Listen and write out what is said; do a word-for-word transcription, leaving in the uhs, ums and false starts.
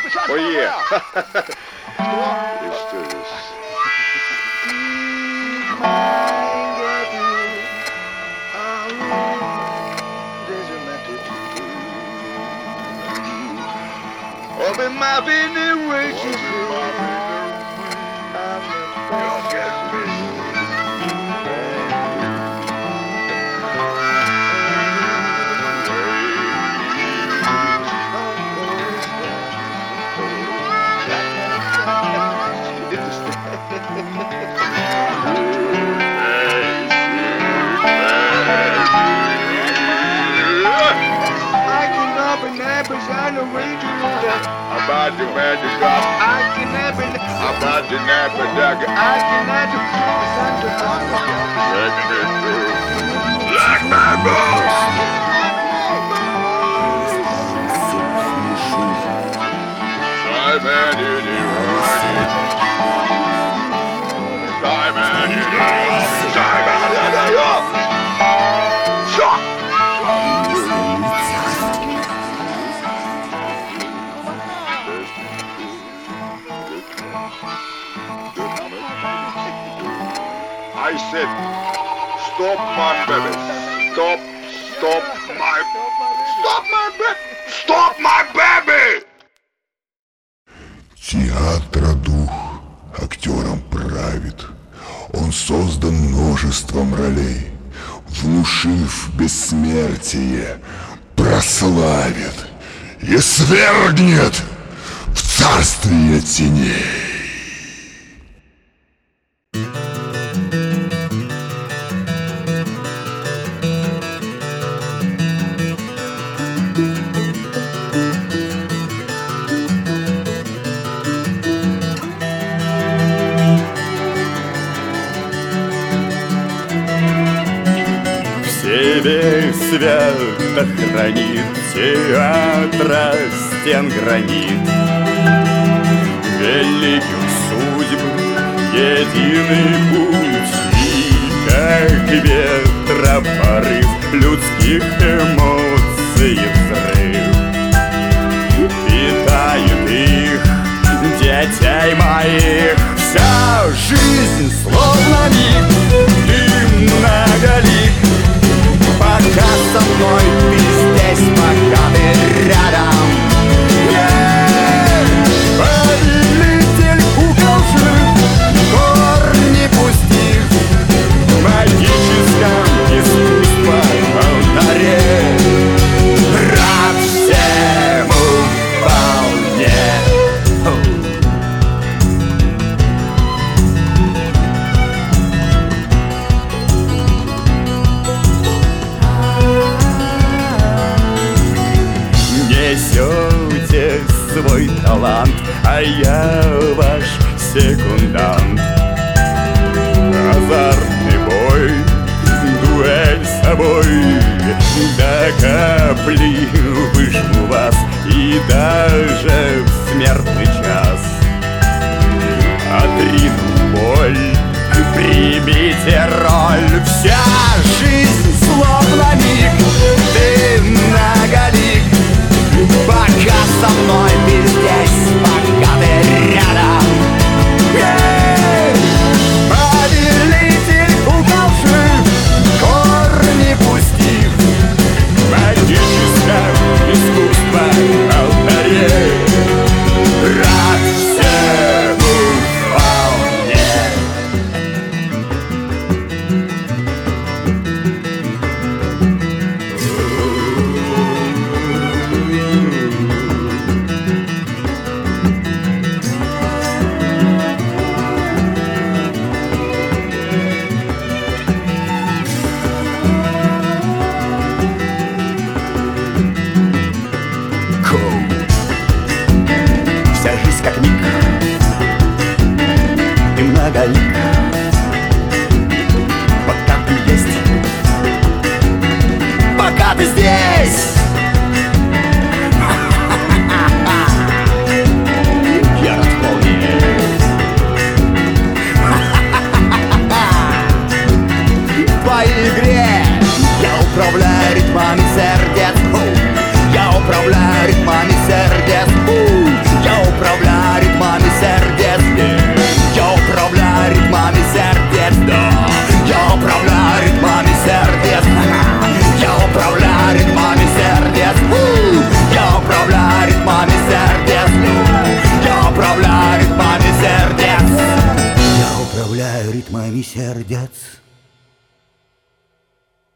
Ое! Let's do this. Open my bending wages. About the magic drop, I can never. About the napper dagger, I can never. Let me through. Like my boss. I'm at it, I'm at it, I'm at it. I said, stop my baby. Stop, stop my, stop my baby. Stop my baby! Театра дух актером правит. Он создан множеством ролей. Внушив бессмертие, прославит и свергнет в царствие теней. Тебе свято хранит театра стен гранит, великих судеб единый путь, и как ветра порыв людских эмоций взрыв питает их, детей моих. Вся жизнь словно миг, ты многолик. Пока со мной ты здесь, пока ты рядом. Повелитель кукол жив, корни пустив, в магическом искусстве алтаре. Рад всему вполне. Несете свой талант, а я ваш секундант. Азартный бой, дуэль с собой, до капли выжму вас, и даже в смертный час отрину боль, примите роль. Вся жизнь словно миг, ты многолик. Пока со мной ты здесь, пока ты рядом. Повелитель кукол жив, корни пустив, в магическом искусстве алтаре. ритмами сердец.